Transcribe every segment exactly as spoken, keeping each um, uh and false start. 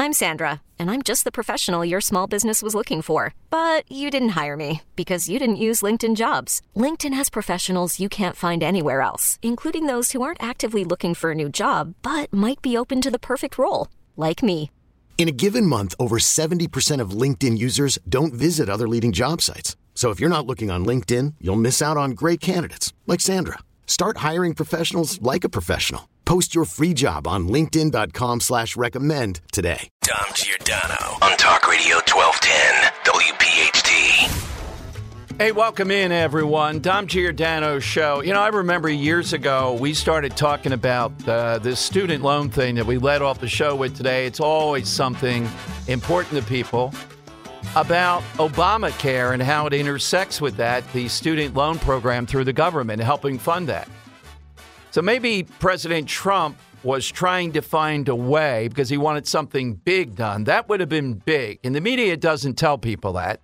I'm Sandra, and I'm just the professional your small business was looking for. But you didn't hire me because you didn't use LinkedIn Jobs. LinkedIn has professionals you can't find anywhere else, including those who aren't actively looking for a new job, but might be open to the perfect role, like me. In a given month, over seventy percent of LinkedIn users don't visit other leading job sites. So if you're not looking on LinkedIn, you'll miss out on great candidates like Sandra. Start hiring professionals like a professional. Post your free job on linkedin dot com slash recommend today. Dom Giordano on Talk Radio twelve ten W P H T. Hey, welcome in, everyone. Dom Giordano Show. You know, I remember years ago, we started talking about uh, this student loan thing that we led off the show with today. It's always something important to people about Obamacare and how it intersects with that, the student loan program through the government, helping fund that. So maybe President Trump was trying to find a way because he wanted something big done. That would have been big. And the media doesn't tell people that,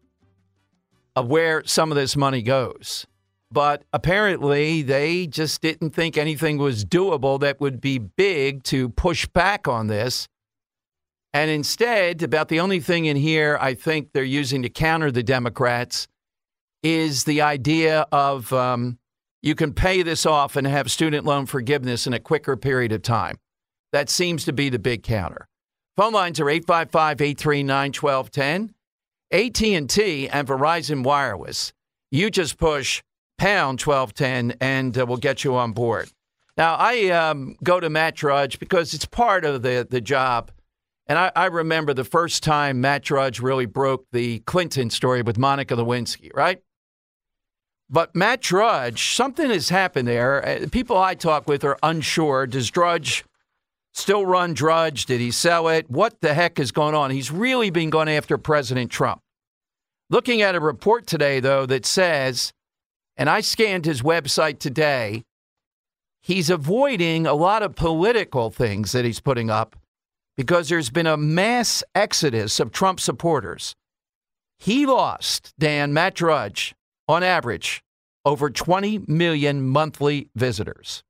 of where some of this money goes. But apparently they just didn't think anything was doable that would be big to push back on this. And instead, about the only thing in here I think they're using to counter the Democrats is the idea of um, you can pay this off and have student loan forgiveness in a quicker period of time. That seems to be the big counter. Phone lines are eight five five, eight three nine, one two one zero. A T and T and Verizon Wireless. You just push pound twelve ten and uh, we'll get you on board. Now, I um, go to Matt Drudge because it's part of the, the job. And I, I remember the first time Matt Drudge really broke the Clinton story with Monica Lewinsky, right? But Matt Drudge, something has happened there. People I talk with are unsure. Does Drudge still run Drudge? Did he sell it? What the heck is going on? He's really been going after President Trump. Looking at a report today, though, that says, and I scanned his website today, he's avoiding a lot of political things that he's putting up because there's been a mass exodus of Trump supporters. He lost, Dan, Matt Drudge, on average, over twenty million monthly visitors.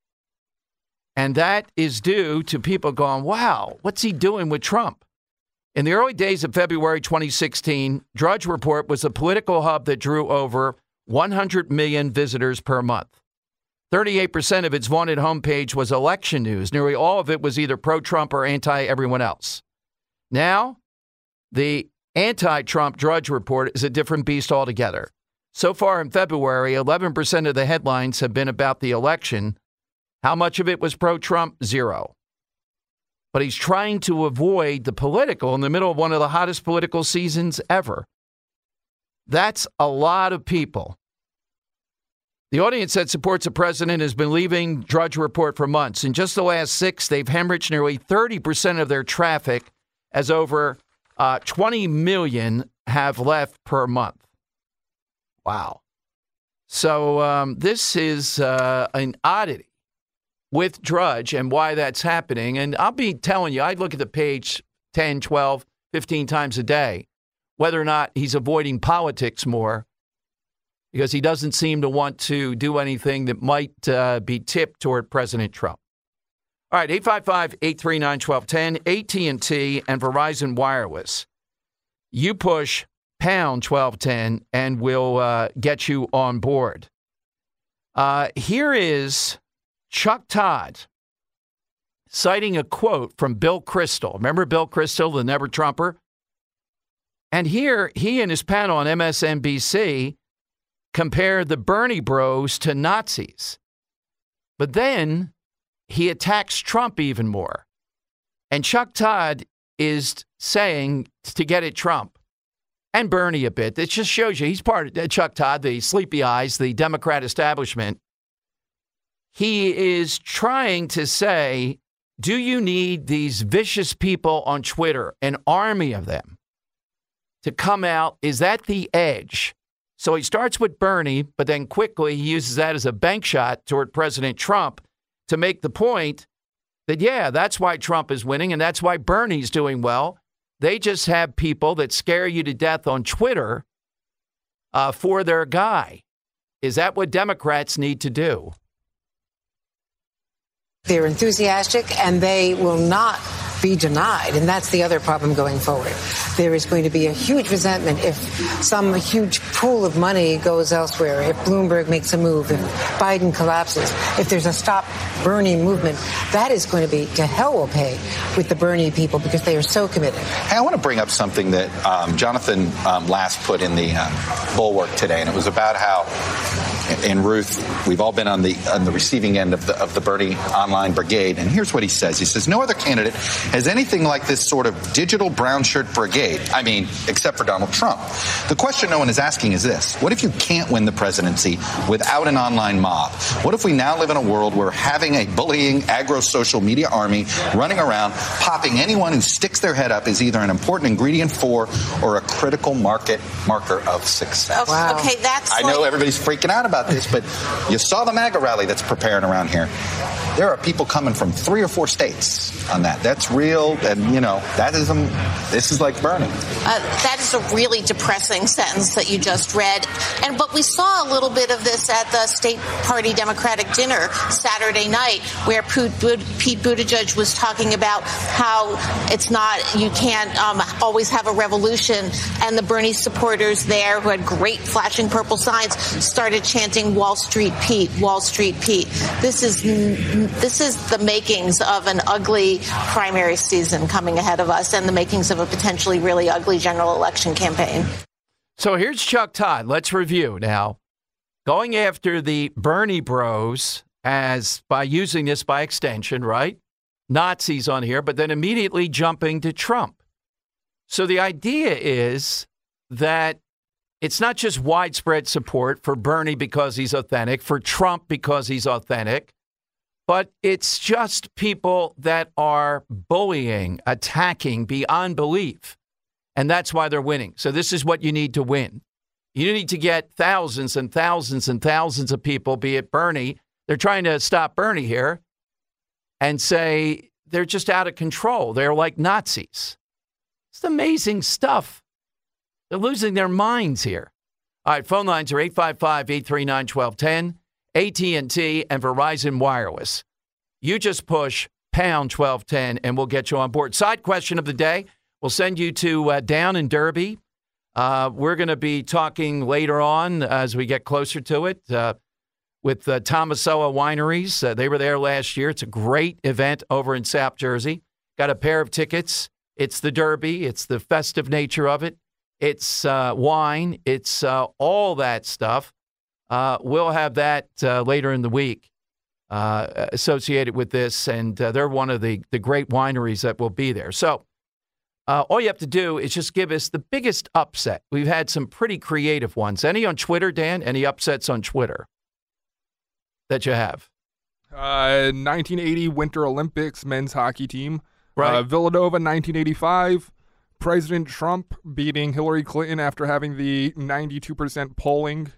And that is due to people going, wow, what's he doing with Trump? In the early days of February twenty sixteen, Drudge Report was a political hub that drew over one hundred million visitors per month. thirty-eight percent of its vaunted homepage was election news. Nearly all of it was either pro-Trump or anti-everyone else. Now, the anti-Trump Drudge Report is a different beast altogether. So far in February, eleven percent of the headlines have been about the election. How much of it was pro-Trump? Zero. But he's trying to avoid the political in the middle of one of the hottest political seasons ever. That's a lot of people. The audience that supports the president has been leaving Drudge Report for months. In just the last six, they've hemorrhaged nearly thirty percent of their traffic, as over uh, twenty million have left per month. Wow. So um, this is uh, an oddity with Drudge and why that's happening. And I'll be telling you, I look at the page ten, twelve, fifteen times a day, whether or not he's avoiding politics more, because he doesn't seem to want to do anything that might uh, be tipped toward President Trump. All right, eight five five, eight three nine, one two one zero, A T and T and Verizon Wireless. You push pound twelve ten and we'll uh, get you on board. Uh, here is Chuck Todd citing a quote from Bill Kristol. Remember Bill Kristol, the Never Trumper? And here he and his panel on M S N B C compare the Bernie bros to Nazis. But then he attacks Trump even more. And Chuck Todd is saying to get at Trump and Bernie a bit. It just shows you he's part of Chuck Todd, the sleepy eyes, the Democrat establishment. He is trying to say, do you need these vicious people on Twitter, an army of them, to come out? Is that the edge? So he starts with Bernie, but then quickly he uses that as a bank shot toward President Trump to make the point that, yeah, that's why Trump is winning and that's why Bernie's doing well. They just have people that scare you to death on Twitter uh, for their guy. Is that what Democrats need to do? They're enthusiastic and they will not be denied. And that's the other problem going forward. There is going to be a huge resentment if some huge pool of money goes elsewhere, if Bloomberg makes a move, if Biden collapses, if there's a Stop Bernie movement. That is going to be to hell will pay with the Bernie people because they are so committed. Hey, I want to bring up something that um, Jonathan um, last put in the um, Bulwark today, and it was about how in Ruth, we've all been on the on the receiving end of the of the Bernie online brigade. And here's what he says. He says, no other candidate has anything like this sort of digital brown shirt brigade. I mean, except for Donald Trump. The question no one is asking is this. What if you can't win the presidency without an online mob? What if we now live in a world where having a bullying agro-social media army running around, popping anyone who sticks their head up is either an important ingredient for or a critical market marker of success? Wow. Okay, that's I like- know everybody's freaking out about this, but you saw the MAGA rally that's preparing around here. There are people coming from three or four states on that. That's real, and, you know, that is, um, this is like Bernie. Uh, that is a really depressing sentence that you just read. And but we saw a little bit of this at the State Party Democratic dinner Saturday night, where Pete Buttigieg was talking about how it's not, you can't um, always have a revolution. And the Bernie supporters there, who had great flashing purple signs, started chanting Wall Street Pete, Wall Street Pete. This is this is the makings of an ugly primary season coming ahead of us, and the makings of a potentially really ugly general election campaign. So here's Chuck Todd. Let's review now. Going after the Bernie bros as by using this by extension, right? Nazis on here, but then immediately jumping to Trump. So the idea is that it's not just widespread support for Bernie because he's authentic, for Trump because he's authentic, but it's just people that are bullying, attacking beyond belief. And that's why they're winning. So this is what you need to win. You need to get thousands and thousands and thousands of people, be it Bernie. They're trying to stop Bernie here and say they're just out of control. They're like Nazis. It's amazing stuff. They're losing their minds here. All right, phone lines are eight five five, eight three nine, one two one zero, A T and T, and Verizon Wireless. You just push pound twelve ten, and we'll get you on board. Side question of the day. We'll send you to uh, down in Derby. Uh, we're going to be talking later on as we get closer to it uh, with uh, Tomasoa Wineries. Uh, they were there last year. It's a great event over in South Jersey. Got a pair of tickets. It's the Derby. It's the festive nature of it. It's uh, wine. It's uh, all that stuff. Uh, we'll have that uh, later in the week uh, associated with this, and uh, they're one of the, the great wineries that will be there. So uh, all you have to do is just give us the biggest upset. We've had some pretty creative ones. Any on Twitter, Dan? Any upsets on Twitter that you have? Uh, nineteen eighty Winter Olympics men's hockey team. Right. Uh, Villanova, nineteen eighty-five. President Trump beating Hillary Clinton after having the ninety-two percent polling.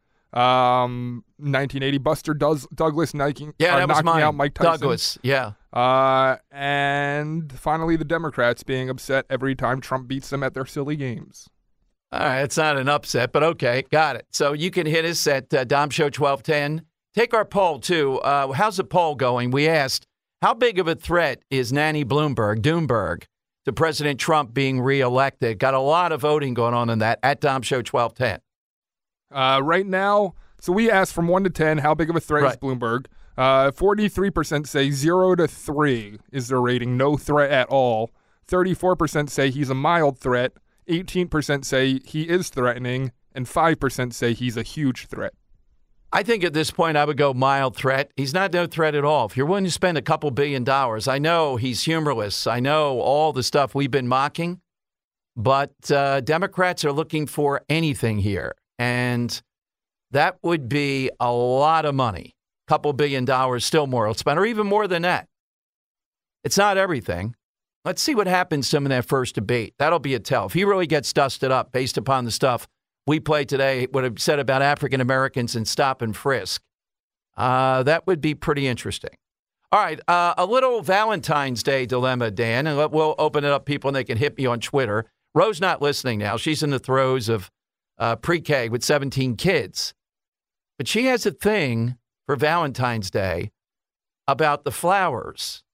Um, nineteen eighty, Buster Does- Douglas Nike, yeah, uh, that was knocking mine. out Mike Tyson. Douglas, yeah. Uh, and finally, the Democrats being upset every time Trump beats them at their silly games. All right, it's not an upset, but okay, got it. So you can hit us at uh, Dom Show twelve ten. Take our poll, too. Uh, how's the poll going? We asked, how big of a threat is Nanny Bloomberg, Doomberg, to President Trump being reelected? Got a lot of voting going on in that at Dom Show twelve ten. Uh, right now, so we asked from one to ten, how big of a threat right. is Bloomberg? Uh, forty-three percent say zero to three is their rating, no threat at all. thirty-four percent say he's a mild threat. eighteen percent say he is threatening. And five percent say he's a huge threat. I think at this point I would go mild threat. He's not no threat at all. If you're willing to spend a couple billion dollars, I know he's humorless. I know all the stuff we've been mocking. But uh, Democrats are looking for anything here. And that would be a lot of money. A couple billion dollars, still more will spend, or even more than that. It's not everything. Let's see what happens to him in that first debate. That'll be a tell. If he really gets dusted up based upon the stuff we played today, what I've said about African Americans and stop and frisk, uh, that would be pretty interesting. All right, uh, a little Valentine's Day dilemma, Dan, and we'll open it up, people, and they can hit me on Twitter. Ro's not listening now. She's in the throes of uh, pre-K with seventeen kids. But she has a thing for Valentine's Day about the flowers.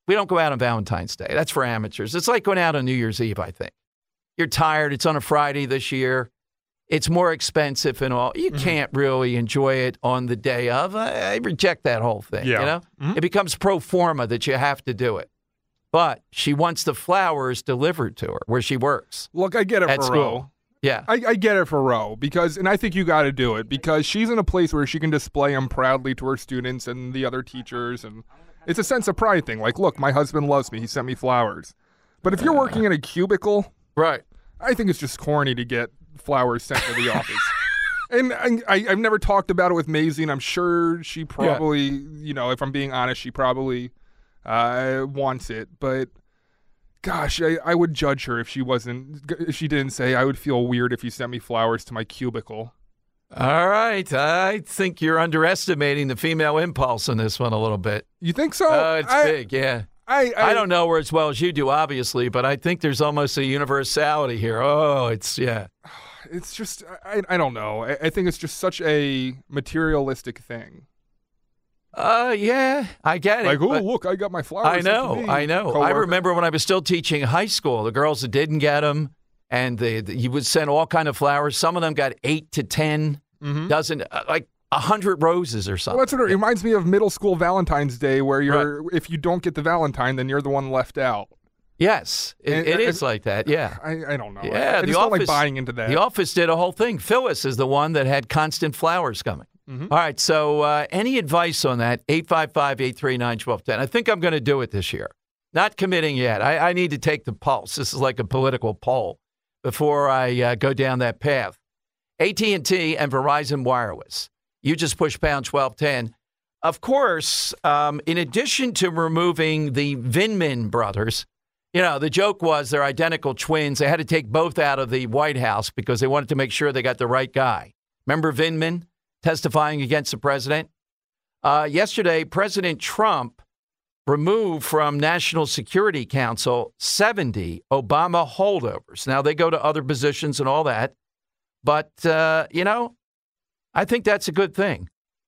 We don't go out on Valentine's Day. That's for amateurs. It's like going out on New Year's Eve, I think. You're tired. It's on a Friday this year. It's more expensive and all. You mm-hmm. can't really enjoy it on the day of. I, I reject that whole thing, yeah. you know? Mm-hmm. It becomes pro forma that you have to do it. But she wants the flowers delivered to her where she works. Look, I get it at for school. Ro. Yeah. I, I get it for Ro, because, and I think you got to do it, because she's in a place where she can display them proudly to her students and the other teachers, and it's a sense of pride thing. Like, look, my husband loves me. He sent me flowers. But if you're working in a cubicle, right, I think it's just corny to get flowers sent to the office. And I, I've never talked about it with Maisie, and I'm sure she probably, yeah. you know, if I'm being honest, she probably uh, wants it. But gosh, I, I would judge her if she wasn't, if she didn't say, I would feel weird if you sent me flowers to my cubicle. All right. I think you're underestimating the female impulse in this one a little bit. You think so? Uh, it's I, big, yeah. I, I I don't know her as well as you do, obviously, but I think there's almost a universality here. Oh, it's, yeah. It's just, I, I don't know. I, I think it's just such a materialistic thing. Uh, yeah, I get it. Like, oh, look, I got my flowers. I know, I know. Co-worker. I remember when I was still teaching high school, the girls that didn't get them, and they, they, you would send all kind of flowers. Some of them got eight to ten mm-hmm. dozen, uh, like a hundred roses or something. Well, that's what it reminds me of middle school Valentine's Day, where you're, right. if you don't get the Valentine, then you're the one left out. Yes, it, and, it I, is like that, yeah. I, I don't know. Yeah, I, I the just office, don't like buying into that. The Office did a whole thing. Phyllis is the one that had constant flowers coming. Mm-hmm. All right, so uh, any advice on that? eight five five, eight three nine, one two one zero. I think I'm going to do it this year. Not committing yet. I, I need to take the pulse. This is like a political poll before I uh, go down that path. A T and T and Verizon Wireless. You just push pound twelve ten. Of course, um, in addition to removing the Vindman brothers, you know, the joke was they're identical twins. They had to take both out of the White House because they wanted to make sure they got the right guy. Remember Vindman testifying against the president? Uh, yesterday, President Trump removed from National Security Council seventy Obama holdovers. Now, they go to other positions and all that. But, uh, you know, I think that's a good thing.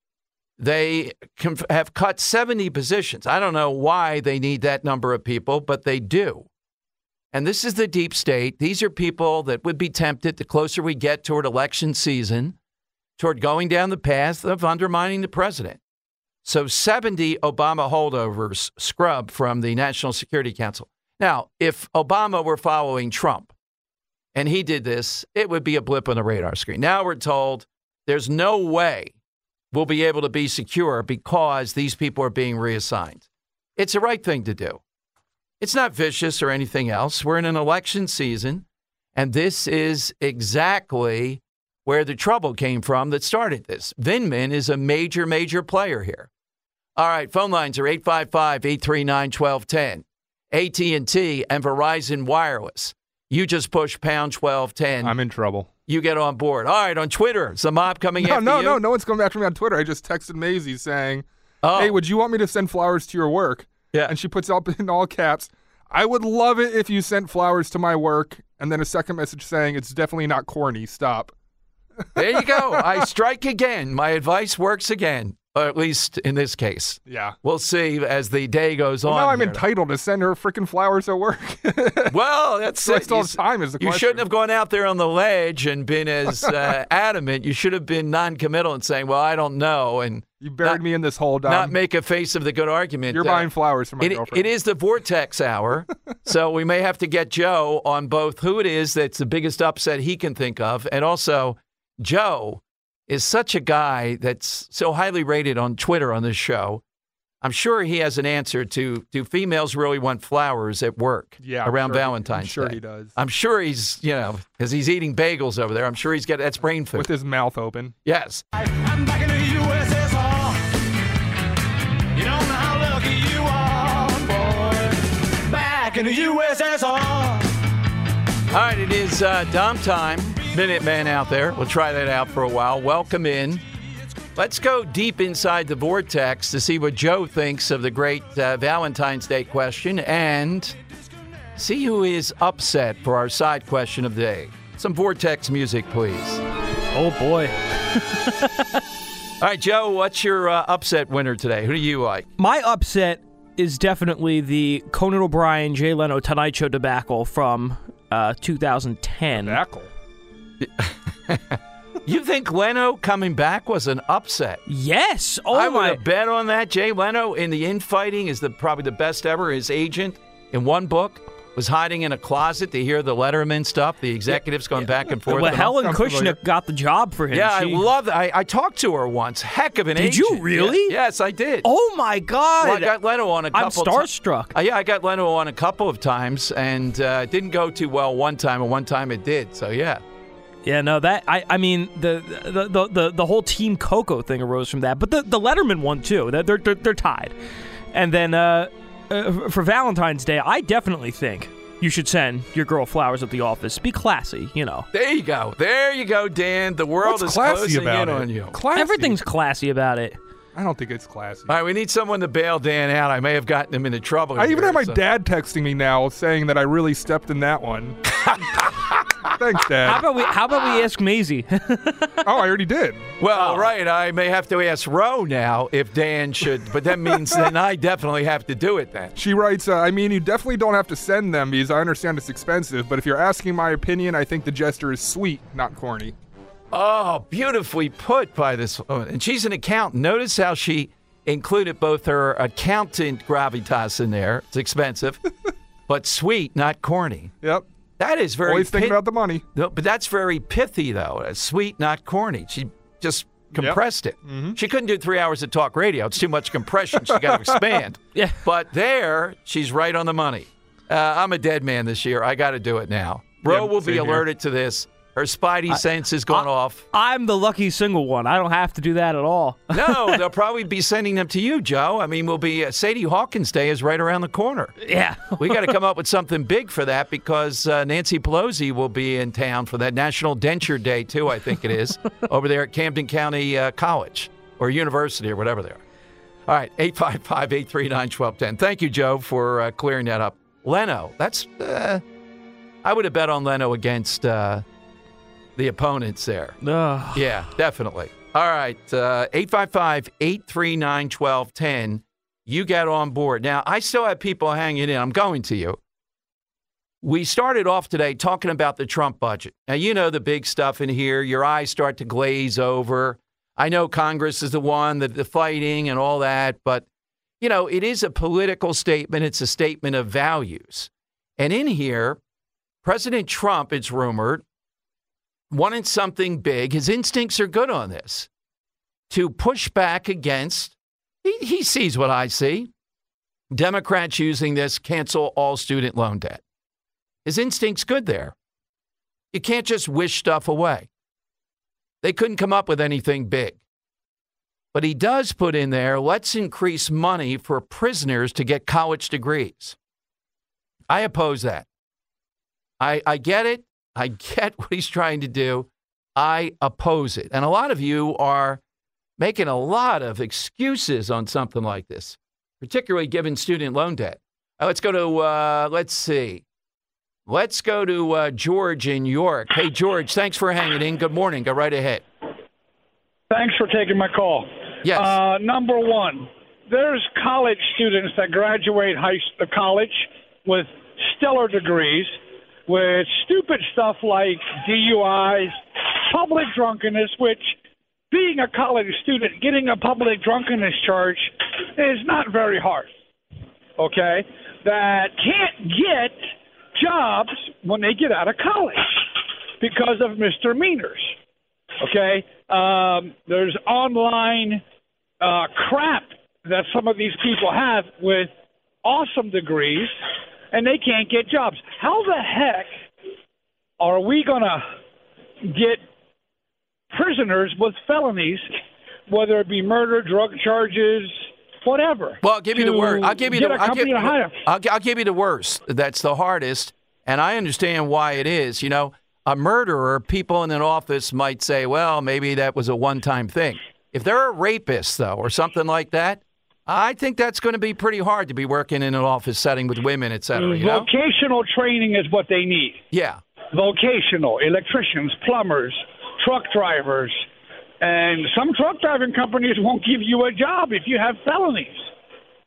They can have cut seventy positions. I don't know why they need that number of people, but they do. And this is the deep state. These are people that would be tempted the closer we get toward election season, toward going down the path of undermining the president. So seventy Obama holdovers scrubbed from the National Security Council. Now, if Obama were following Trump and he did this, it would be a blip on the radar screen. Now we're told there's no way we'll be able to be secure because these people are being reassigned. It's the right thing to do. It's not vicious or anything else. We're in an election season, and this is exactly where the trouble came from that started this. Vindman is a major, major player here. All right, phone lines are eight five five, eight three nine, one two one zero. A T and T and Verizon Wireless. You just push pound twelve ten. I'm in trouble. You get on board. All right, on Twitter, is the mob coming no, after no, you? No, no, no one's coming after me on Twitter. I just texted Maisie saying, oh. hey, would you want me to send flowers to your work? Yeah. And she puts up in all caps, I would love it if you sent flowers to my work. And then a second message saying, it's definitely not corny. Stop. There you go. I strike again. My advice works again, or at least in this case. Yeah. We'll see as the day goes well, on. Now I'm here. entitled to send her freaking flowers at work. Well, that's so it. I still you, have time is the You question. shouldn't have gone out there on the ledge and been as uh, adamant. You should have been non-committal and saying, well, I don't know. And you buried not, me in this hole, Dom. Not make a face of the good argument. You're uh, buying flowers for my it, girlfriend. It is the Vortex Hour, so we may have to get Joe on both who it is that's the biggest upset he can think of, and also Joe is such a guy that's so highly rated on Twitter on this show. I'm sure he has an answer to, do females really want flowers at work yeah, around sure Valentine's he, I'm sure Day? he does. I'm sure he's, you know, because he's eating bagels over there. I'm sure he's got, that's brain food. With his mouth open. Yes. I'm back in the U S S R. You don't know how lucky you are, boy. Back in the U S S R. All right, it is uh, Dom time. Minuteman out there. We'll try that out for a while. Welcome in. Let's go deep inside the vortex to see what Joe thinks of the great uh, Valentine's Day question and see who is upset for our side question of the day. Some vortex music, please. Oh, boy. All right, Joe, what's your uh, upset winner today? Who do you like? My upset is definitely the Conan O'Brien, Jay Leno Tonight Show debacle from uh, two thousand ten. Debacle? You think Leno coming back was an upset? Yes. Oh, I would my. have bet on that. Jay Leno in the infighting is the probably the best ever. His agent in one book was hiding in a closet to hear the Letterman stuff. The executives going back and forth. Well, and Helen all. Kushnick got the job for him. Yeah, She- I love that. I, I talked to her once. Heck of an Did agent. you really? Yeah. Yes, I did. Oh, my God. Well, I got Leno on a I'm couple starstruck. Ti- uh, yeah, I got Leno on a couple of times, and uh, it didn't go too well one time, and one time it did. So, yeah. Yeah, no, that I, I mean the the, the the the whole Team Coco thing arose from that, but the, the Letterman one too. They're they're, they're tied, and then uh, uh, for Valentine's Day, I definitely think you should send your girl flowers at the office. Be classy, you know. There you go. There you go, Dan. The world What's is classy closing about in it? on you. Classy. Everything's classy about it. I don't think it's classy. All right, we need someone to bail Dan out. I may have gotten him into trouble. I even here, have my so- dad texting me now saying that I really stepped in that one. Thanks, Dad. How about we How about we ask Maisie? Oh, I already did. Well, right. I may have to ask Roe now if Dan should, but that means then I definitely have to do it then. She writes, uh, I mean, you definitely don't have to send them because I understand it's expensive, but if you're asking my opinion, I think the gesture is sweet, not corny. Oh, beautifully put by this woman. And she's an accountant. Notice how she included both her accountant gravitas in there. It's expensive, but sweet, not corny. Yep. That is very Always thinking pit- about the money. No, but that's very pithy, though. Uh, Sweet, not corny. She just compressed it. Mm-hmm. She couldn't do three hours of talk radio. It's too much compression. She got to expand. Yeah. But there, she's right on the money. Uh, I'm a dead man this year. I got to do it now. Ro Yeah, will be same here. alerted to this. Her spidey sense has gone I- off. I'm the lucky single one. I don't have to do that at all. No, they'll probably be sending them to you, Joe. I mean, we'll be uh, Sadie Hawkins Day is right around the corner. Yeah. We got to come up with something big for that because uh, Nancy Pelosi will be in town for that National Denture Day, too, I think it is, over there at Camden County uh, College or University or whatever they are. All right, eight five five, eight three nine, one two one zero. Thank you, Joe, for uh, clearing that up. Leno, that's, uh, I would have bet on Leno against uh, the opponents there. Ugh. Yeah, definitely. All right, uh, eight five five, eight three nine, one two one zero. You get on board. Now, I still have people hanging in. I'm going to you. We started off today talking about the Trump budget. Now, you know the big stuff in here. Your eyes start to glaze over. I know Congress is the one, that the fighting and all that, but, you know, it is a political statement. It's a statement of values. And in here, President Trump, it's rumored, wanted something big. His instincts are good on this, to push back against, he, he sees what I see, Democrats using this, cancel all student loan debt. His instinct's good there. You can't just wish stuff away. They couldn't come up with anything big. But he does put in there, let's increase money for prisoners to get college degrees. I oppose that. I, I get it. I get what he's trying to do. I oppose it. And a lot of you are making a lot of excuses on something like this, particularly given student loan debt. Uh, let's go to, uh, let's see. Let's go to uh, George in York. Hey, George, thanks for hanging in. Good morning. Go right ahead. Thanks for taking my call. Yes. Uh, number one, there's college students that graduate high uh, college with stellar degrees, with stupid stuff like D U Is, public drunkenness, which being a college student, getting a public drunkenness charge is not very hard, okay? That can't get jobs when they get out of college because of misdemeanors, okay? Um, there's online uh, crap that some of these people have with awesome degrees, and they can't get jobs. How the heck are we going to get prisoners with felonies, whether it be murder, drug charges, whatever? Well, I'll give you the worst. I'll give you get the. a I'll company give, to hire. I'll, I'll give you the worst. That's the hardest, and I understand why it is. You know, a murderer, people in an office might say, "Well, maybe that was a one-time thing." If they're a rapist, though, or something like that, I think that's going to be pretty hard to be working in an office setting with women, et cetera. You know? Vocational training is what they need. Yeah. Vocational, electricians, plumbers, truck drivers. And some truck driving companies won't give you a job if you have felonies.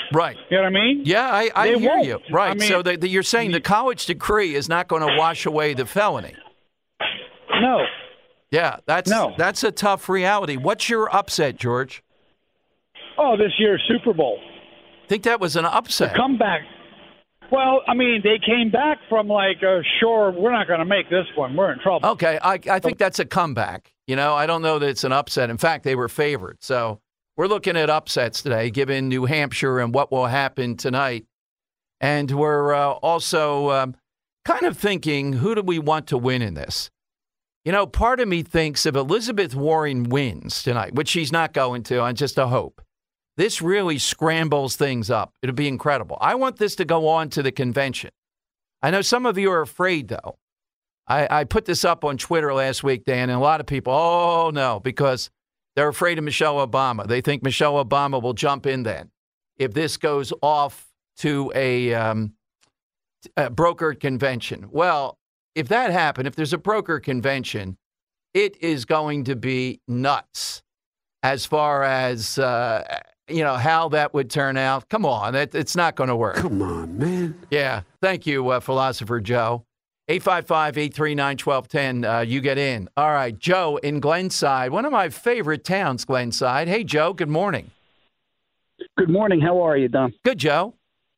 Right. You know what I mean? Yeah, I, I They hear won't. you. Right. I mean, so the, the, you're saying the college degree is not going to wash away the felony. No. Yeah, that's No. that's a tough reality. What's your upset, George? Oh, this year's Super Bowl. Think that was an upset. The comeback. Well, I mean, they came back from like, uh, sure, we're not going to make this one. We're in trouble. Okay, I, I think that's a comeback. You know, I don't know that it's an upset. In fact, they were favored. So we're looking at upsets today, given New Hampshire and what will happen tonight. And we're uh, also um, kind of thinking, who do we want to win in this? You know, part of me thinks if Elizabeth Warren wins tonight, which she's not going to, on just a hope, this really scrambles things up. It'll be incredible. I want this to go on to the convention. I know some of you are afraid, though. I, I put this up on Twitter last week, Dan, and a lot of people, oh, no, because they're afraid of Michelle Obama. They think Michelle Obama will jump in then if this goes off to a, um, a brokered convention. Well, if that happened, if there's a broker convention, it is going to be nuts as far as, uh, you know, how that would turn out. Come on, it, it's not going to work. Come on, man. Yeah. Thank you, uh, Philosopher Joe. eight five five, eight three nine, one two one zero. Uh, you get in. All right, Joe in Glenside, one of my favorite towns, Glenside. Hey, Joe, good morning. Good morning. How are you, Dom? Good, Joe.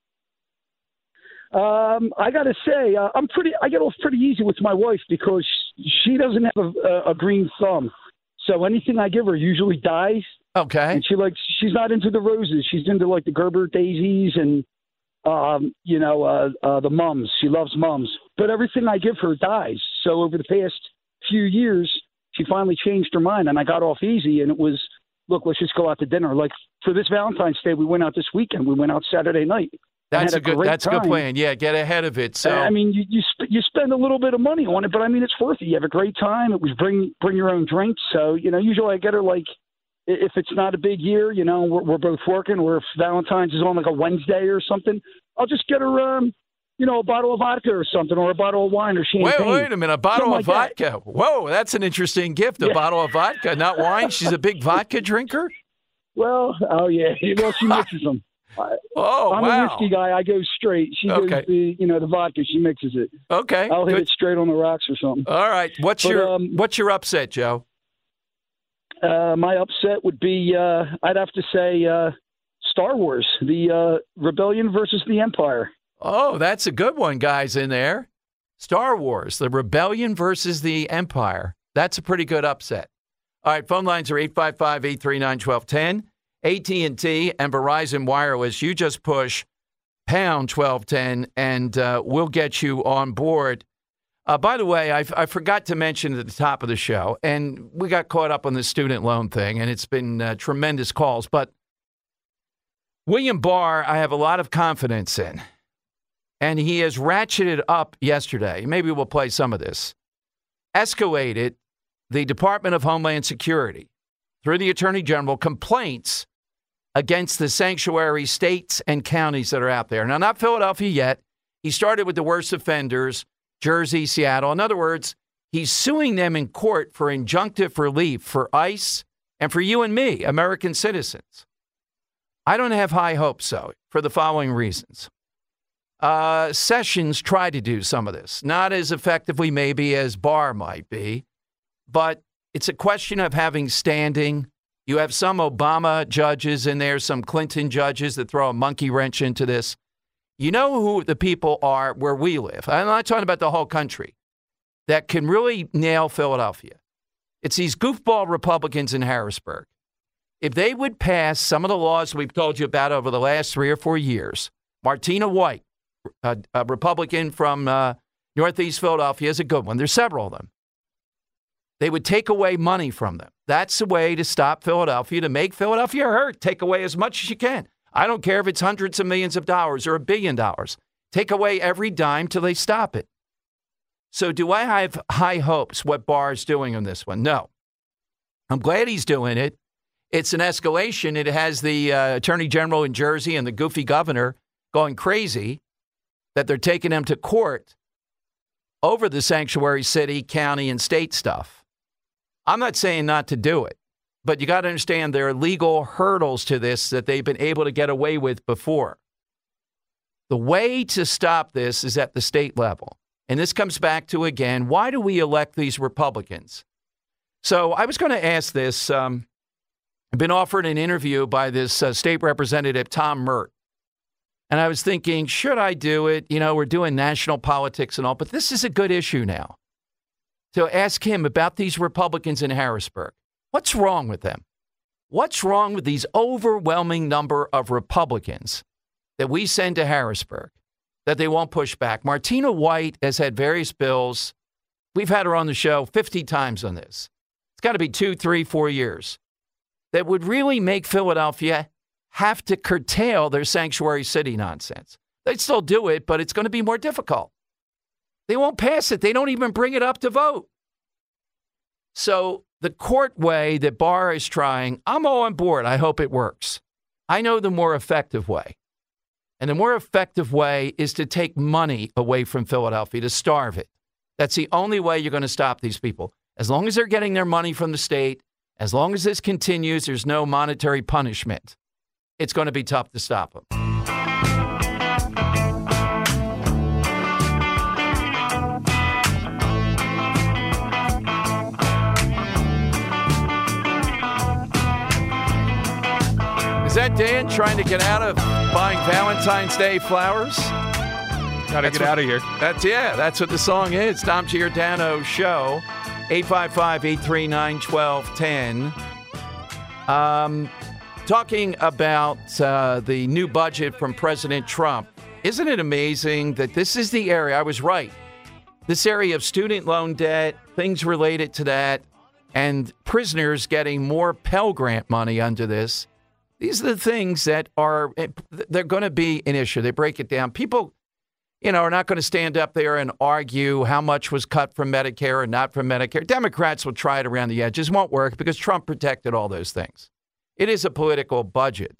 Um, I got to say, uh, I'm pretty. I get off pretty easy with my wife because she doesn't have a, a, a green thumb. So anything I give her usually dies. Okay. And she likes. She's not into the roses. She's into like the Gerber daisies and, um, you know, uh, uh, the mums. She loves mums. But everything I give her dies. So over the past few years, she finally changed her mind, and I got off easy. And it was, look, let's just go out to dinner. Like for this Valentine's Day, we went out this weekend. We went out Saturday night. That's a, a good. That's time. a good plan. Yeah, get ahead of it. So I mean, you you, sp- you spend a little bit of money on it, but I mean, it's worth it. You have a great time. It was bring bring your own drinks. So you know, usually I get her like, if it's not a big year, you know, we're, we're both working, or if Valentine's is on like a Wednesday or something, I'll just get her, um, you know, a bottle of vodka or something, or a bottle of wine or champagne. Wait, wait a minute, a bottle Something of like vodka. that. Whoa, that's an interesting gift. A Yeah. bottle of vodka, not wine. She's a big vodka drinker. Well, oh yeah, well she mixes them. Oh, I'm wow. a whiskey guy. I go straight. She Okay. goes the, you know, the vodka. She mixes it. Okay, I'll hit good. it straight on the rocks or something. All right, what's But, your um, what's your upset, Joe? Uh, my upset would be, uh, I'd have to say, uh, Star Wars, the uh, Rebellion versus the Empire. Oh, that's a good one, guys, in there. Star Wars, the Rebellion versus the Empire. That's a pretty good upset. All right, phone lines are eight five five, eight three nine, one two one zero. A T and T and Verizon Wireless, you just push pound twelve ten, and uh, we'll get you on board. Uh, by the way, I, I forgot to mention at the top of the show, and we got caught up on the student loan thing, and it's been uh, tremendous calls, but William Barr, I have a lot of confidence in, and he has ratcheted up yesterday. Maybe we'll play some of this. Escalated the Department of Homeland Security through the Attorney General complaints against the sanctuary states and counties that are out there. Now, not Philadelphia yet. He started with the worst offenders, Jersey, Seattle. In other words, he's suing them in court for injunctive relief for ICE and for you and me, American citizens. I don't have high hopes, though, for the following reasons. Uh, Sessions tried to do some of this, not as effectively maybe as Barr might be, but it's a question of having standing. You have some Obama judges in there, some Clinton judges that throw a monkey wrench into this. You know who the people are where we live. I'm not talking about the whole country that can really nail Philadelphia. It's these goofball Republicans in Harrisburg. If they would pass some of the laws we've told you about over the last three or four years, Martina White, a, a Republican from uh, Northeast Philadelphia, is a good one. There's several of them. They would take away money from them. That's the way to stop Philadelphia, to make Philadelphia hurt. Take away as much as you can. I don't care if it's hundreds of millions of dollars or a billion dollars. Take away every dime till they stop it. So do I have high hopes what Barr is doing on this one? No. I'm glad he's doing it. It's an escalation. It has the uh, Attorney General in Jersey and the goofy governor going crazy that they're taking him to court over the sanctuary city, county, and state stuff. I'm not saying not to do it, but you got to understand there are legal hurdles to this that they've been able to get away with before. The way to stop this is at the state level. And this comes back to, again, why do we elect these Republicans? So I was going to ask this. Um, I've been offered an interview by this uh, state representative, Tom Mert. And I was thinking, should I do it? You know, we're doing national politics and all, but this is a good issue now. To ask him about these Republicans in Harrisburg. What's wrong with them? What's wrong with these overwhelming number of Republicans that we send to Harrisburg that they won't push back? Martina White has had various bills. We've had her on the show fifty times on this. It's got to be two, three, four years. That would really make Philadelphia have to curtail their sanctuary city nonsense. They'd still do it, but it's going to be more difficult. They won't pass it. They don't even bring it up to vote. So the court way that Barr is trying, I'm all on board. I hope it works. I know the more effective way. And the more effective way is to take money away from Philadelphia, to starve it. That's the only way you're going to stop these people. As long as they're getting their money from the state, as long as this continues, there's no monetary punishment. It's going to be tough to stop them. Is that Dan trying to get out of buying Valentine's Day flowers? Got to get what, out of here. That's, yeah, that's what the song is. Dom Giordano Show. eight five five, eight three nine, one two one zero. Um, talking about uh, the new budget from President Trump. Isn't it amazing that this is the area, I was right, this area of student loan debt, things related to that, and prisoners getting more Pell Grant money under this. These are the things that are, they're going to be an issue. They break it down. People, you know, are not going to stand up there and argue how much was cut from Medicare and not from Medicare. Democrats will try it around the edges. Won't work because Trump protected all those things. It is a political budget.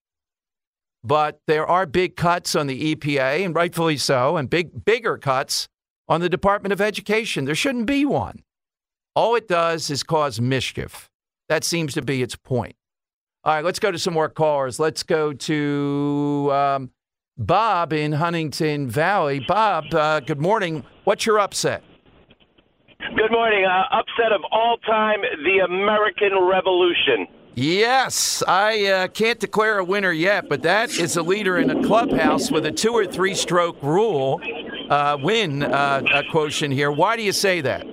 But there are big cuts on the E P A, and rightfully so, and big, bigger cuts on the Department of Education. There shouldn't be one. All it does is cause mischief. That seems to be its point. All right, let's go to some more callers. Let's go to um, Bob in Huntington Valley. Bob, uh, good morning. What's your upset? Good morning. Uh, upset of all time, the American Revolution. Yes, I uh, can't declare a winner yet, but that is a leader in a clubhouse with a two or three stroke rule uh, win uh, quotient here. Why do you say that?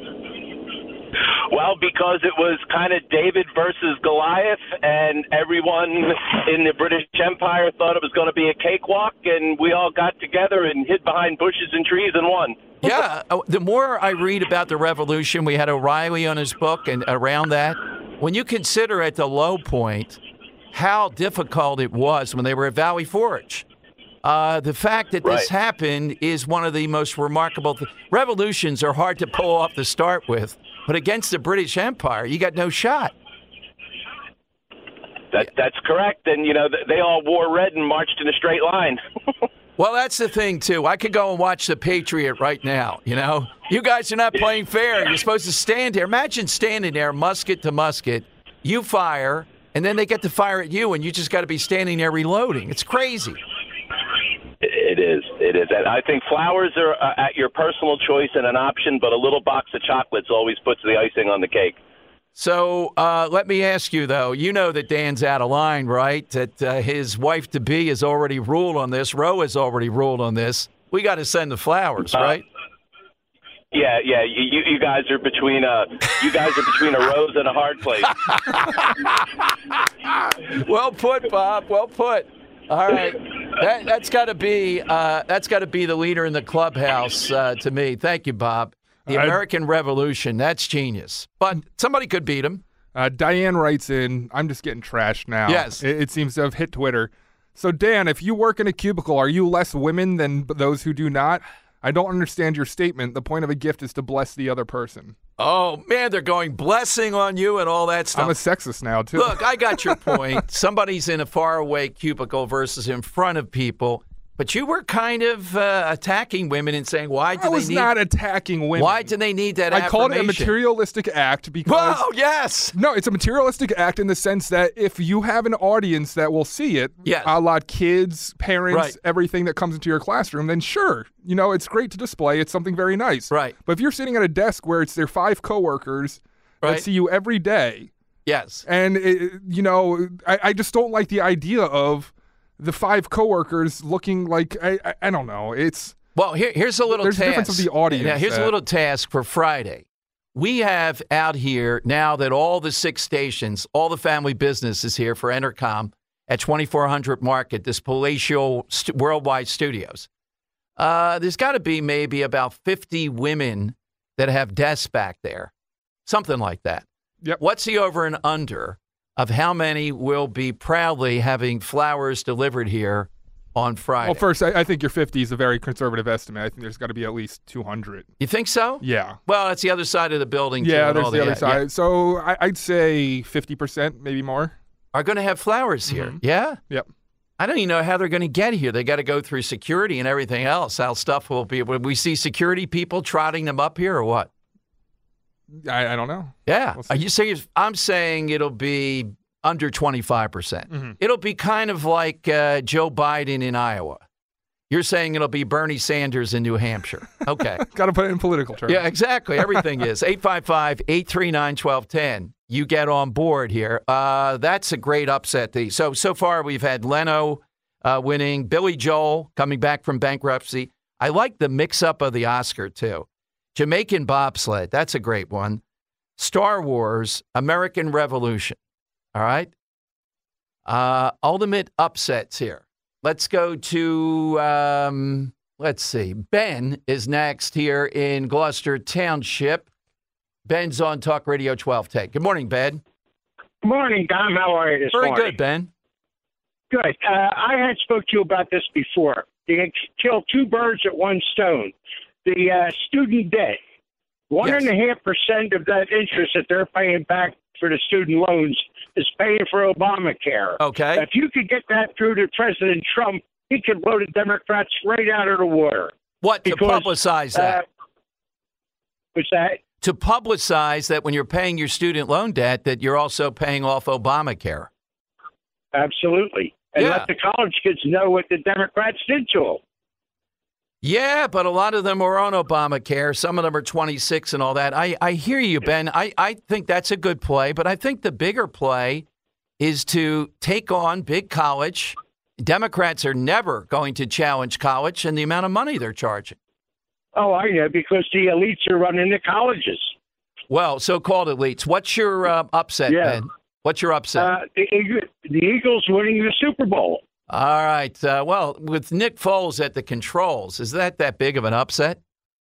Well, because it was kind of David versus Goliath, and everyone in the British Empire thought it was going to be a cakewalk, and we all got together and hid behind bushes and trees and won. Yeah, the more I read about the revolution, we had O'Reilly on his book, and around that, when you consider at the low point how difficult it was when they were at Valley Forge, uh, the fact that right. this happened is one of the most remarkable th- revolutions are hard to pull off to start with. But against the British Empire, you got no shot. That, that's correct. And, you know, they all wore red and marched in a straight line. Well, that's the thing, too. I could go and watch The Patriot right now, you know. You guys are not playing fair. You're supposed to stand there. Imagine standing there, musket to musket. You fire, and then they get to fire at you, and you just got to be standing there reloading. It's crazy. It is. It is. I think flowers are uh, at your personal choice and an option, but a little box of chocolates always puts the icing on the cake. So uh, let me ask you, though. You know that Dan's out of line, right? That uh, his wife-to-be has already ruled on this. Roe has already ruled on this. We got to send the flowers, right? Uh, yeah, yeah. You, you guys are between a you guys are between a rose and a hard place. Well put, Bob. Well put. All right, that, that's got to be uh, that's got to be the leader in the clubhouse uh, to me. Thank you, Bob. The American Revolution, that's genius. But somebody could beat him. Uh, Diane writes in, I'm just getting trashed now. Yes. It, it seems to have hit Twitter. So, Dan, if you work in a cubicle, are you less women than those who do not? I don't understand your statement. The point of a gift is to bless the other person. Oh, man, they're going blessing on you and all that stuff. I'm a sexist now, too. Look, I got your point. Somebody's in a faraway cubicle versus in front of people. But you were kind of uh, attacking women and saying, why do I was they need... not attacking women. Why do they need that I called it a affirmation? materialistic act because... Whoa, yes! No, it's a materialistic act in the sense that if you have an audience that will see it, yes. a lot kids, parents, Right. everything that comes into your classroom, then sure, you know, it's great to display. It's something very nice. Right. But if you're sitting at a desk where it's their five coworkers Right. that see you every day... Yes. And, it, you know, I, I just don't like the idea of... the five coworkers looking like I, I I don't know. It's well. Here, here's a little. There's task. a difference of the audience. Now, here's that, a little task for Friday. We have out here now that all the six stations, all the family business is here for Entercom at twenty-four hundred Market, this palatial st- worldwide studios. Uh, there's got to be maybe about fifty women that have desks back there, something like that. Yep. What's the over and under of how many will be proudly having flowers delivered here on Friday? Well, first, I, I think your fifty is a very conservative estimate. I think there's got to be at least two hundred. You think so? Yeah. Well, that's the other side of the building. Yeah, too, there's all the other yeah, side. yeah. So I, I'd say fifty percent, maybe more. Are going to have flowers here. Mm-hmm. Yeah? Yep. I don't even know how they're going to get here. They got to go through security and everything else. How stuff will be. Will we see security people trotting them up here or what? I, I don't know. Yeah. We'll Are you saying? I'm saying it'll be under twenty-five percent. Mm-hmm. It'll be kind of like uh, Joe Biden in Iowa. You're saying it'll be Bernie Sanders in New Hampshire. Okay. Got to put it in political terms. Yeah, exactly. Everything is. eight five five, eight three nine, one two one zero. You get on board here. Uh, that's a great upset. The, so, so far we've had Leno uh, winning, Billy Joel coming back from bankruptcy. I like the mix-up of the Oscar, too. Jamaican bobsled. That's a great one. Star Wars, American Revolution. All right. Uh, ultimate upsets here. Let's go to, um, let's see. Ben is next here in Gloucester Township. Ben's on Talk Radio twelve ten. Good morning, Ben. Good morning, Dom. How are you this Very morning? good, Ben. Good. Uh, I had spoke to you about this before. You can kill two birds at one stone. The uh, student debt, one Yes. and a half percent of that interest that they're paying back for the student loans is paying for Obamacare. Okay. If you could get that through to President Trump, he could blow the Democrats right out of the water. What, to Because, publicize that? Uh, what's that? To publicize that when you're paying your student loan debt, that you're also paying off Obamacare. Absolutely. And Yeah. let the college kids know what the Democrats did to them. Yeah, but a lot of them are on Obamacare. Some of them are twenty-six and all that. I, I hear you, Ben. I, I think that's a good play, but I think the bigger play is to take on big college. Democrats are never going to challenge college and the amount of money they're charging. Oh, I know, because the elites are running the colleges. Well, so-called elites. What's your uh, upset, Yeah. Ben? What's your upset? Uh, the, Eag- the Eagles winning the Super Bowl. All right. Uh, well, with Nick Foles at the controls, is that that big of an upset?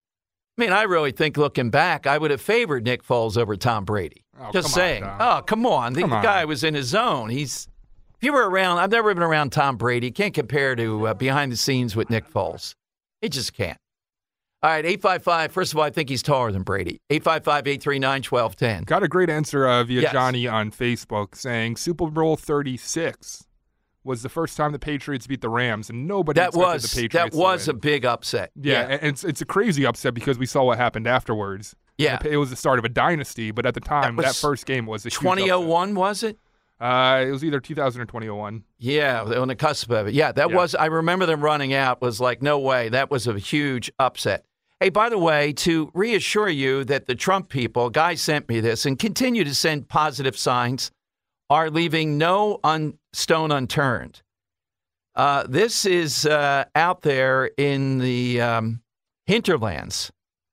I mean, I really think looking back, I would have favored Nick Foles over Tom Brady. Oh, Just come on, saying. Don. oh, come on. The Come on. guy was in his zone. He's. If you were around, I've never been around Tom Brady. Can't compare to uh, behind the scenes with Nick Foles. It just can't. All right, eight five five. First of all, I think he's taller than Brady. eight five five, eight three nine, one two one zero. Got a great answer uh, via Yes. Johnny on Facebook saying Super Bowl thirty-six was the first time the Patriots beat the Rams, and nobody That expected was the Patriots that was to a win. big upset. Yeah, and it's it's a crazy upset because we saw what happened afterwards. Yeah. it was the start of a dynasty, but at the time, That that, was first game was a huge twenty oh one, was it? upset. Uh, it was either two thousand or twenty oh one. Yeah, on the cusp of it. Yeah, that Yeah. was, I remember them running out, was like, no way. That was a huge upset. Hey, by the way, to reassure you that the Trump people, Guy sent me this, and continue to send positive signs, are leaving no un- stone unturned. Uh, this is uh, out there in the um, hinterlands.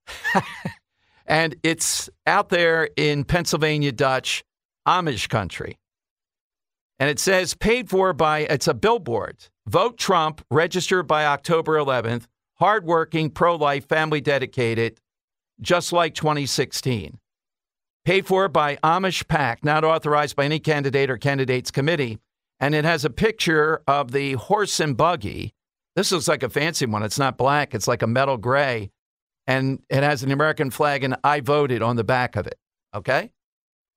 And it's out there in Pennsylvania Dutch, Amish country. And it says paid for by, it's a billboard. Vote Trump, register by October eleventh. Hardworking, pro-life, family dedicated, just like twenty sixteen. Paid for by Amish PAC, not authorized by any candidate or candidates committee. And it has a picture of the horse and buggy. This looks like a fancy one. It's not black. It's like a metal gray. And it has an American flag and I voted on the back of it. Okay?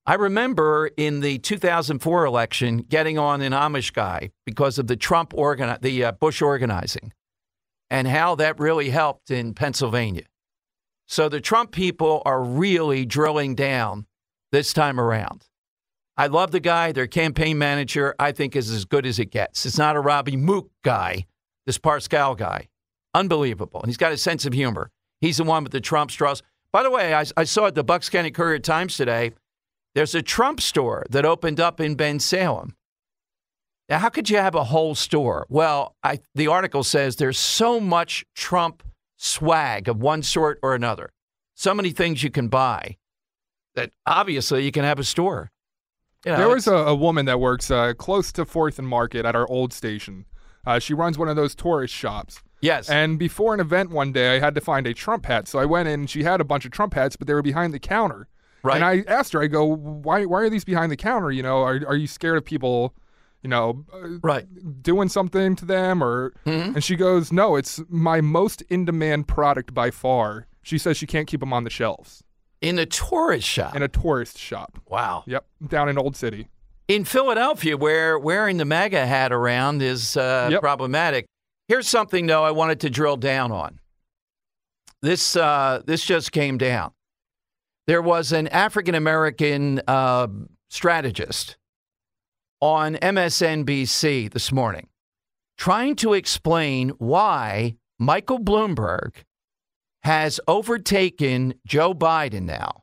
I remember in the two thousand four election getting on an Amish guy because of the Trump organi- the uh, Bush organizing and how that really helped in Pennsylvania. So the Trump people are really drilling down this time around. I love the guy. Their campaign manager, I think, is as good as it gets. It's not a Robbie Mook guy, this Pascal guy. Unbelievable. And he's got a sense of humor. He's the one with the Trump straws. By the way, I, I saw at the Bucks County Courier-Times today, there's a Trump store that opened up in Bensalem. Now, how could you have a whole store? Well, I, the article says there's so much Trump swag of one sort or another, so many things you can buy, that obviously you can have a store. You know, there was a, a woman that works uh, close to fourth and Market at our old station. Uh, she runs one of those tourist shops. Yes. And before an event one day, I had to find a Trump hat. So I went in and she had a bunch of Trump hats, but they were behind the counter. Right. And I asked her, I go, why why are these behind the counter? You know, are are you scared of people, you know, right. doing something to them? Or mm-hmm. And she goes, no, it's my most in-demand product by far. She says she can't keep them on the shelves. In a tourist shop? In a tourist shop. Wow. Yep, down in Old City. In Philadelphia, where wearing the MAGA hat around is uh, yep. problematic. Here's something, though, I wanted to drill down on. This uh, this just came down. There was an African-American uh, strategist on M S N B C this morning trying to explain why Michael Bloomberg has overtaken Joe Biden now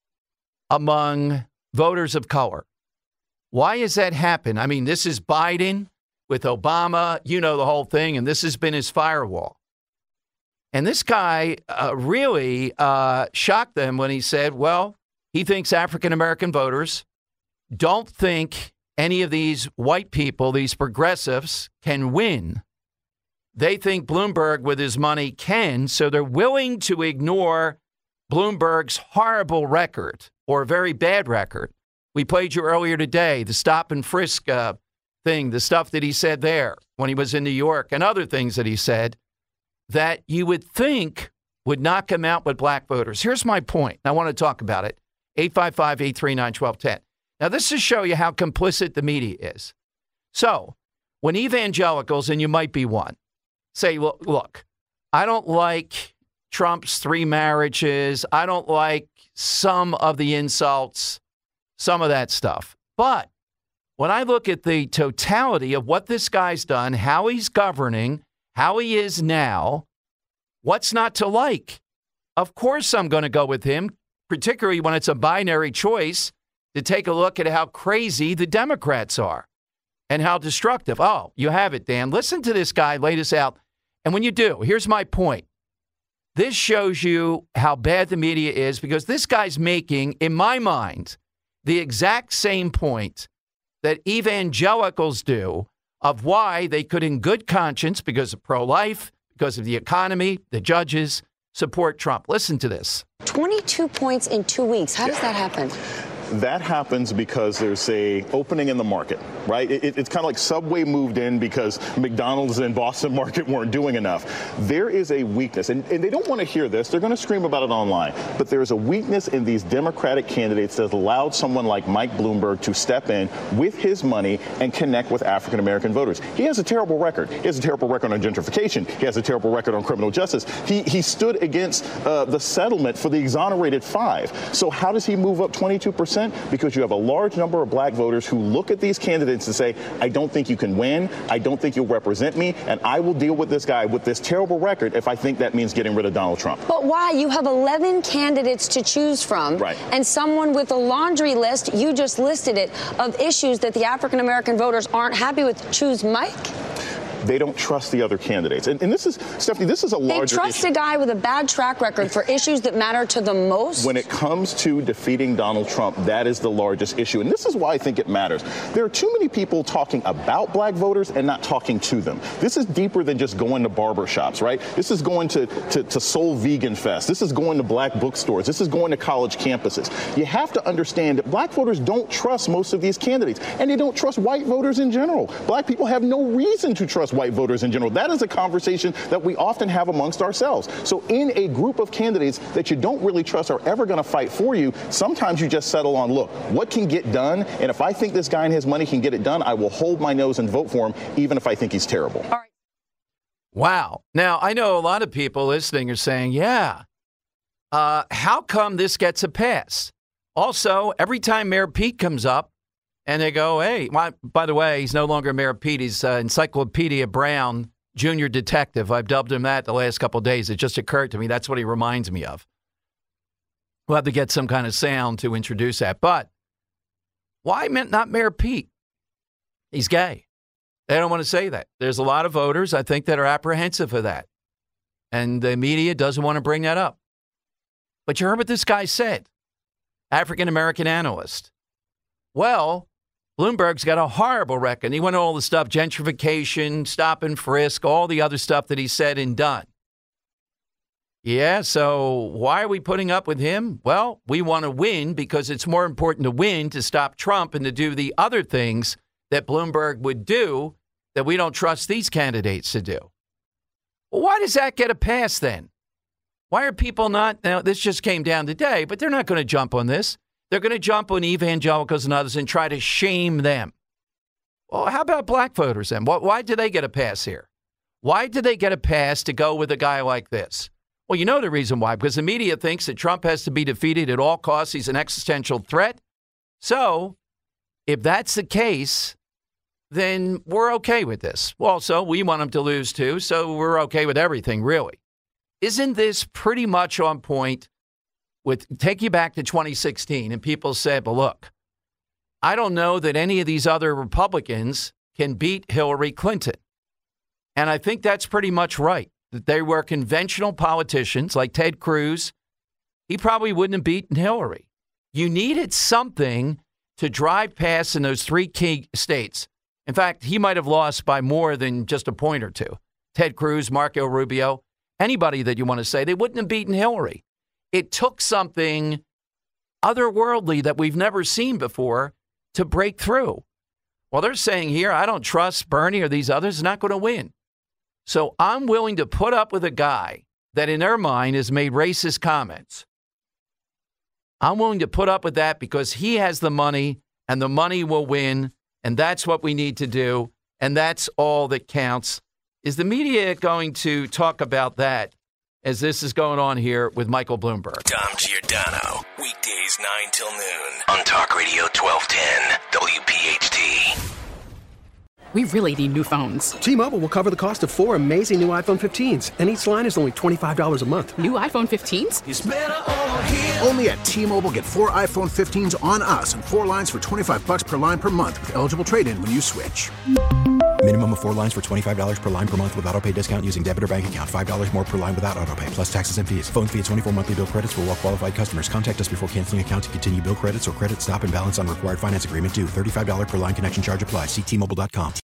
among voters of color. Why has that happened? I mean, this is Biden with Obama, you know the whole thing, and this has been his firewall. And this guy uh, really uh, shocked them when he said, well, he thinks African-American voters don't think any of these white people, these progressives, can win. They think Bloomberg with his money can, so they're willing to ignore Bloomberg's horrible record or very bad record. We played you earlier today, the stop and frisk uh, thing, the stuff that he said there when he was in New York and other things that he said that you would think would knock him out with black voters. Here's my point. I want to talk about it. eight five five, eight three nine, one two one zero. Now, this is show you how complicit the media is. So when evangelicals, and you might be one, say, look, look, I don't like Trump's three marriages. I don't like some of the insults, some of that stuff. But when I look at the totality of what this guy's done, how he's governing, how he is now, what's not to like? Of course I'm going to go with him, particularly when it's a binary choice, to take a look at how crazy the Democrats are and how destructive. Oh, you have it, Dan. Listen to this guy lay this out. And when you do, here's my point. This shows you how bad the media is because this guy's making, in my mind, the exact same point that evangelicals do of why they could, in good conscience, because of pro-life, because of the economy, the judges, support Trump. Listen to this. twenty-two points in two weeks. How does that happen? That happens because there's a opening in the market, right? It, it's kind of like Subway moved in because McDonald's and Boston Market weren't doing enough. There is a weakness, and, and they don't want to hear this. They're going to scream about it online. But there is a weakness in these Democratic candidates that allowed someone like Mike Bloomberg to step in with his money and connect with African-American voters. He has a terrible record. He has a terrible record on gentrification. He has a terrible record on criminal justice. He, he stood against uh, the settlement for the exonerated five. So how does he move up twenty-two percent? Because you have a large number of black voters who look at these candidates and say, I don't think you can win. I don't think you'll represent me. And I will deal with this guy with this terrible record if I think that means getting rid of Donald Trump. But why? You have eleven candidates to choose from. Right. And someone with a laundry list, you just listed it, of issues that the African-American voters aren't happy with. Choose Mike? They don't trust the other candidates. And, and this is, Stephanie, this is a larger They trust issue. a guy with a bad track record for issues that matter to the most? When it comes to defeating Donald Trump, that is the largest issue. And this is why I think it matters. There are too many people talking about black voters and not talking to them. This is deeper than just going to barber shops, right? This is going to, to, to Soul Vegan Fest. This is going to black bookstores. This is going to college campuses. You have to understand that black voters don't trust most of these candidates, and they don't trust white voters in general. Black people have no reason to trust trust white voters in general. That is a conversation that we often have amongst ourselves. So in a group of candidates that you don't really trust are ever going to fight for you, sometimes you just settle on, look, what can get done? And if I think this guy and his money can get it done, I will hold my nose and vote for him, even if I think he's terrible. All right. Wow. Now, I know a lot of people listening are saying, yeah, uh, how come this gets a pass? Also, every time Mayor Pete comes up and they go, hey, well, by the way, he's no longer Mayor Pete. He's uh, Encyclopedia Brown, Junior Detective. I've dubbed him that the last couple of days. It just occurred to me. That's what he reminds me of. We'll have to get some kind of sound to introduce that. But why not Mayor Pete? He's gay. They don't want to say that. There's a lot of voters, I think, that are apprehensive of that. And the media doesn't want to bring that up. But you heard what this guy said, African-American analyst. Well, Bloomberg's got a horrible record. He went all the stuff, gentrification, stop and frisk, all the other stuff that he said and done. Yeah, so why are we putting up with him? Well, we want to win because it's more important to win to stop Trump and to do the other things that Bloomberg would do that we don't trust these candidates to do. Well, why does that get a pass then? Why are people not, now this just came down today, but they're not going to jump on this. They're going to jump on evangelicals and others and try to shame them. Well, how about black voters then? Why do they get a pass here? Why do they get a pass to go with a guy like this? Well, you know the reason why, because the media thinks that Trump has to be defeated at all costs. He's an existential threat. So if that's the case, then we're okay with this. Well, also, we want him to lose too, so we're okay with everything, really. Isn't this pretty much on point with, take you back to twenty sixteen, and people said, well, look, I don't know that any of these other Republicans can beat Hillary Clinton. And I think that's pretty much right, that they were conventional politicians like Ted Cruz. He probably wouldn't have beaten Hillary. You needed something to drive past in those three key states. In fact, he might have lost by more than just a point or two. Ted Cruz, Marco Rubio, anybody that you want to say, they wouldn't have beaten Hillary. It took something otherworldly that we've never seen before to break through. Well, they're saying here, I don't trust Bernie or these others, not going to win. So I'm willing to put up with a guy that in their mind has made racist comments. I'm willing to put up with that because he has the money and the money will win. And that's what we need to do. And that's all that counts. Is the media going to talk about that as this is going on here with Michael Bloomberg? Dom Giordano, weekdays nine till noon on Talk Radio twelve ten W P H T. We really need new phones. T-Mobile will cover the cost of four amazing new iPhone fifteens, and each line is only twenty-five dollars a month. New iPhone fifteens? It's better over here. Only at T-Mobile, get four iPhone fifteens on us and four lines for twenty-five dollars per line per month with eligible trade-in when you switch. Minimum of four lines for twenty-five dollars per line per month with autopay discount using debit or bank account. five dollars more per line without autopay, plus taxes and fees. Phone fee at twenty-four monthly bill credits for well-qualified customers. Contact us before canceling account to continue bill credits or credit stop and balance on required finance agreement due. thirty-five dollars per line connection charge applies. See T Mobile dot com.